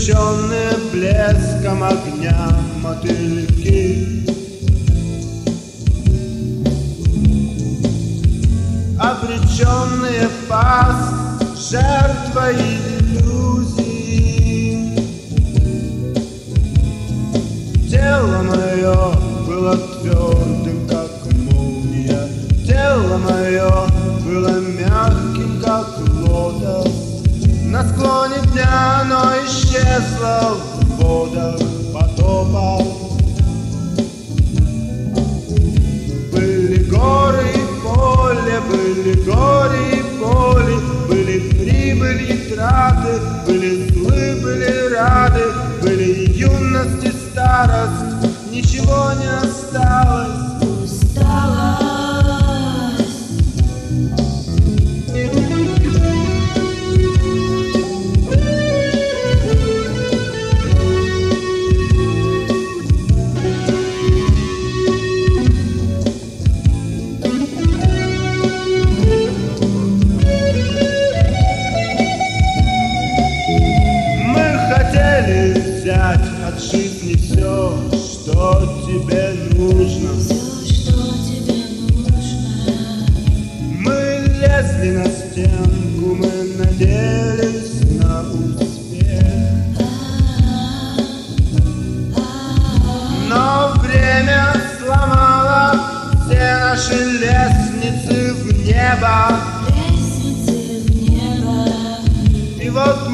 Обреченные блеском огня мотыльки, обреченные пасть жертвой иллюзий. Тело мое было твердым, как молния, тело мое было мягким, как лотос. На склоне дня оно исчезло в водах потопа. Были горы и поле, были горы и поле, были прибыли и траты, были злы, были рады, были юность и старость, ничего не осталось. Взять от жизни все, что тебе нужно. Все, что тебе нужно. Мы лезли на стенку, мы надеялись на успех. Но время сломало все наши лестницы в небо. Лестницы в небо. И вот